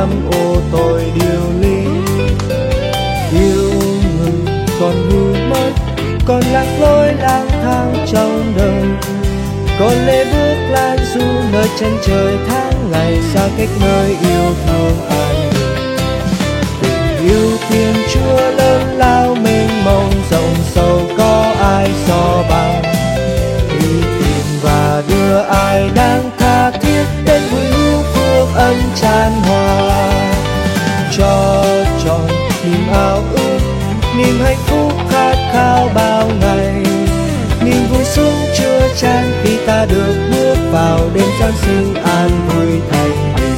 lắm ô tôi điều ly. Yêu người còn hư mất, còn lạc lối lang thang trong đời, còn lê bước lan du nơi chân trời tháng ngày xa cách nơi yêu thương ai. Tình yêu Thiên Chúa lớn lao mênh mông rộng sâu có ai so bằng, đi tìm và đưa ai đang tha thiết đến vui hữu phước ân tràn hòa. Cho tròn niềm ao ước, niềm hạnh phúc khát khao bao ngày, niềm vui sướng chưa chan khi ta được bước vào đêm Giáng sinh an vui thành bình.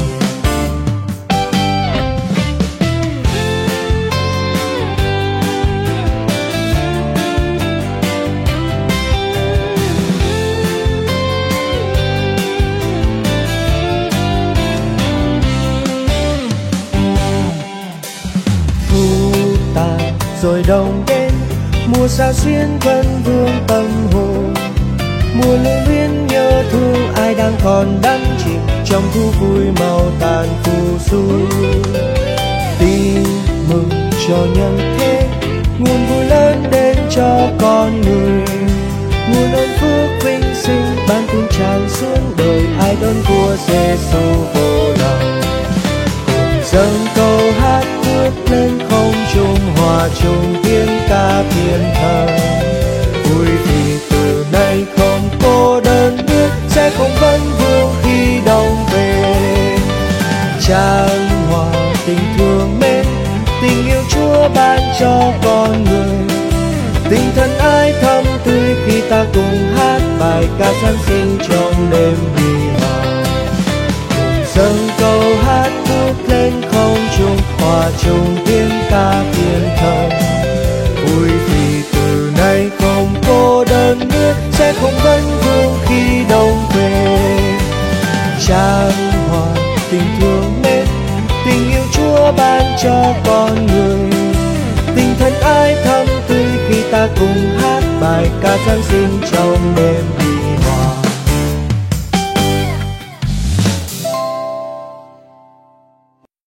Thu tàn rồi đông đến, mùa xa xuyên vẫn vương tâm hồn, mùa lưu luyến nhớ thương ai đang còn đắm chìm trong thu vui màu tàn phù du. Tin mừng cho nhân thế, nguồn vui lớn đến cho con người, nguồn ơn phước vinh sinh ban tuôn tràn xuống đời ai đón vua Giêsu vô lòng. Cùng dâng câu hát bước lên không trung, hòa chung tiếng ca thiên thần, vui vì từ nay không cô đơn biết, sẽ không vấn vương khi đông về. Chan hòa tình thương mến, tình yêu Chúa ban cho con người, tình thân ái thắm tươi khi ta cùng hát bài ca Giáng sinh trong đêm vì hòa. Cùng dâng câu hát bước lên không trung, hòa chung tiếng ca thiên thần, vui vì từ nay không cô đơn nữa, sẽ không vấn vương khi đông về. Chan hòa tình thương mến, tình yêu Chúa ban cho con người, tình thân ái thắm tươi khi ta cùng hát bài ca Giáng sinh trong đêm